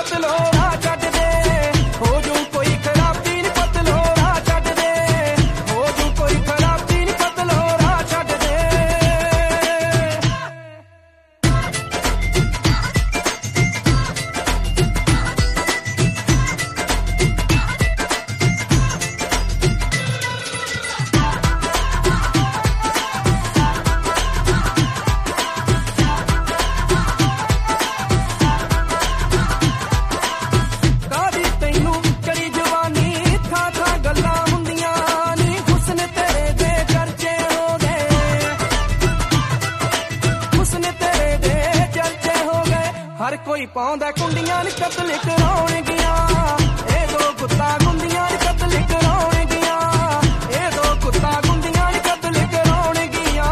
ਪਤਲੋ ਰਾਹ ਛੱਡ ਦੇ ਹੋ ਜੂ ਕੋਈ ਖਰਾਬੀ ਨੀ ਪਤਲੋ ਰਾਹ ਛੱਡ ਦੇ ਹੋ ਜੂ ਕੋਈ ਖਰਾਬੀ ਨੀ ਪਤਲੋ ਰਾਹ ਛੱਡ ਦੇ हर कोई पाउंदा कुंडियां नी कतल कराउणगियां ए दो कुत्ता गुंदियां नी कतल कराउणगियां ए दो कुत्ता गुंदियां नी कतल कराउणगियां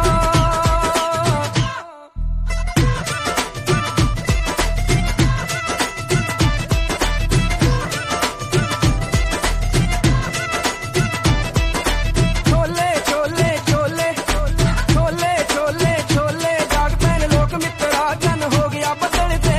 छोले छोले छोले छोले छोले छोले जाग पैन लोक मित्रा जन हो गया बदल दे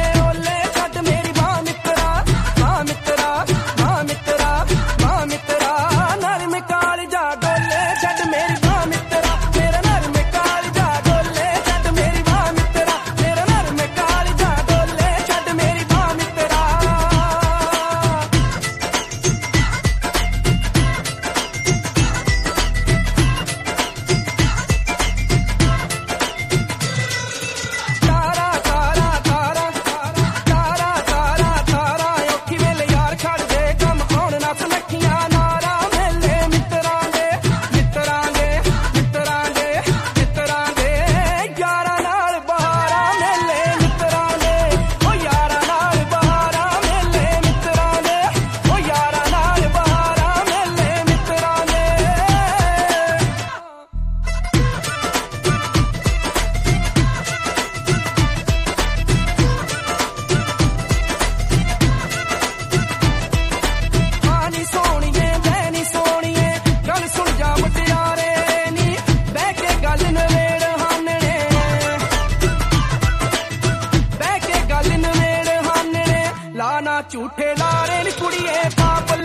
झूठे लारे नी कुड़िए पाप